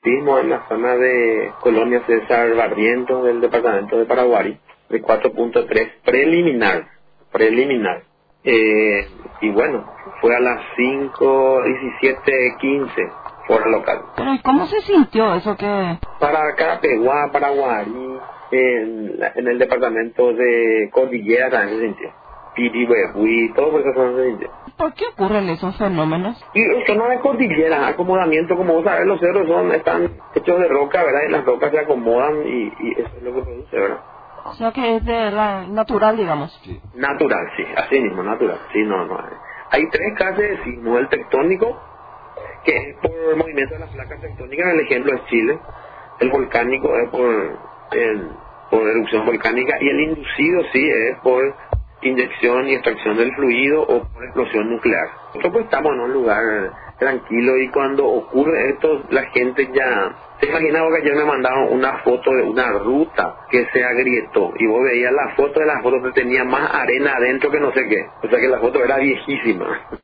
Vimos en la zona de Colonia César Barrientos del departamento de Paraguay, de 4.3 preliminar. Y bueno, fue a las 5:17:15 hora local. Pero ¿y cómo se sintió eso que...? Para Carapeguá, Paraguarí, en el departamento de Cordillera también se sintió. Piribebuy, todo por esa zona se sintió. ¿Por qué ocurren esos fenómenos? Y en zona de cordillera, acomodamiento, como vos sabés, los cerros están hechos de roca, ¿verdad? Y las rocas se acomodan y eso es lo que produce, ¿verdad? O sea que es de la natural, digamos. Sí. Natural, sí, así mismo, natural. Sí, no. Hay tres casos de sismo: el tectónico, que es por movimiento de las placas tectónicas, el ejemplo es Chile; el volcánico es por erupción volcánica; y el inducido sí es por inyección y extracción del fluido o por explosión nuclear. Nosotros pues estamos en un lugar tranquilo, y cuando ocurre esto la gente ya... ¿Te imaginas vos que ayer me mandaron una foto de una ruta que se agrietó y vos veías la foto que tenía más arena adentro que no sé qué? O sea que la foto era viejísima.